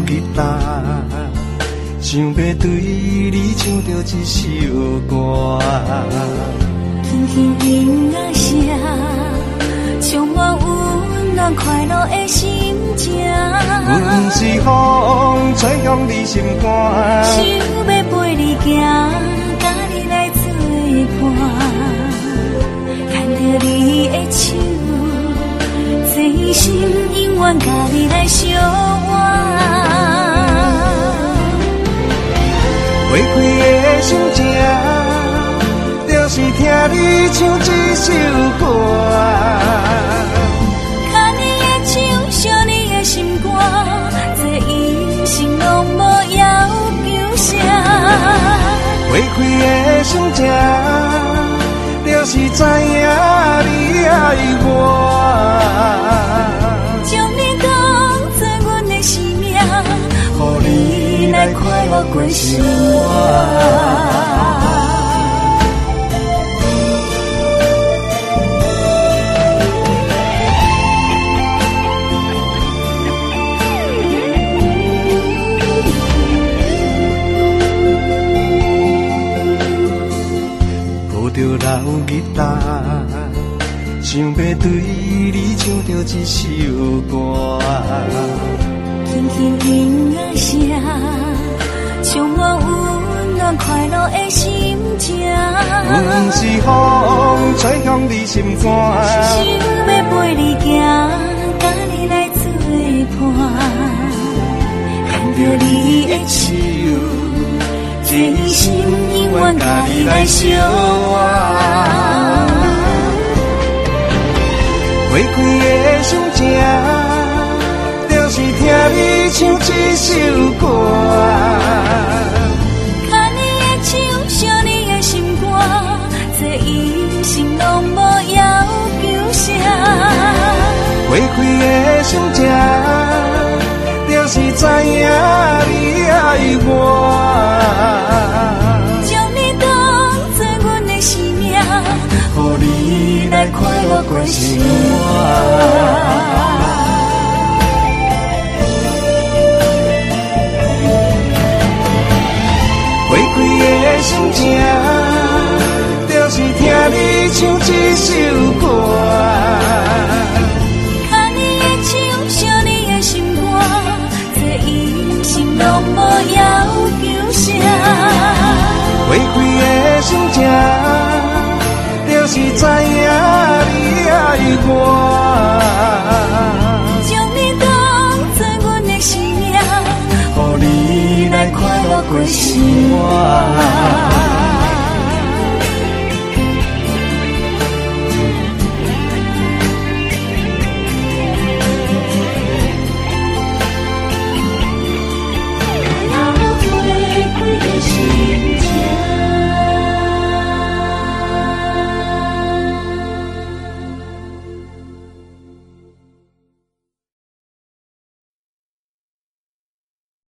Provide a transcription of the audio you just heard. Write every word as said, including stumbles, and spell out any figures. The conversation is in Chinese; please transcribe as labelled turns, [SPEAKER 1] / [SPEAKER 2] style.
[SPEAKER 1] 吉他，想要对你唱着一首歌。
[SPEAKER 2] 轻轻音乐声，充满温暖快乐的心情。
[SPEAKER 1] 阮是风吹向你心肝，
[SPEAKER 2] 想要陪你行，甲你来作伴。牵着你的手，真心永远甲你来相偎。
[SPEAKER 1] 花开的心情，就是听你唱这首歌。
[SPEAKER 2] 看你的手，想你的心肝，这一生拢无要求啥。
[SPEAKER 1] 花开的心情，就是知影你爱我。
[SPEAKER 2] 将你当作阮的生命，予你来快乐过生活。着老吉他，想要对你唱着一首歌。 轻轻音乐声，充满温暖快乐的心情。
[SPEAKER 1] 阮是风吹向你心肝，
[SPEAKER 2] 想要陪你行，甲你来作伴。牵着你的手，真心永远甲你来相偎。
[SPEAKER 1] 花开的心情，就是听你唱这首歌。
[SPEAKER 2] 看你的手，想你的心肝，这一生拢无要求啥。
[SPEAKER 1] 花开的心情，就是知影你爱我。你来快乐过生活。花开的心情，就是听你唱这首歌。
[SPEAKER 2] 看你的手，想你的心肝，这一生拢无要求啥。
[SPEAKER 1] 花开的心情，就是知影你爱我。
[SPEAKER 2] 将你当作阮的生命，
[SPEAKER 1] 予你来快乐过生活。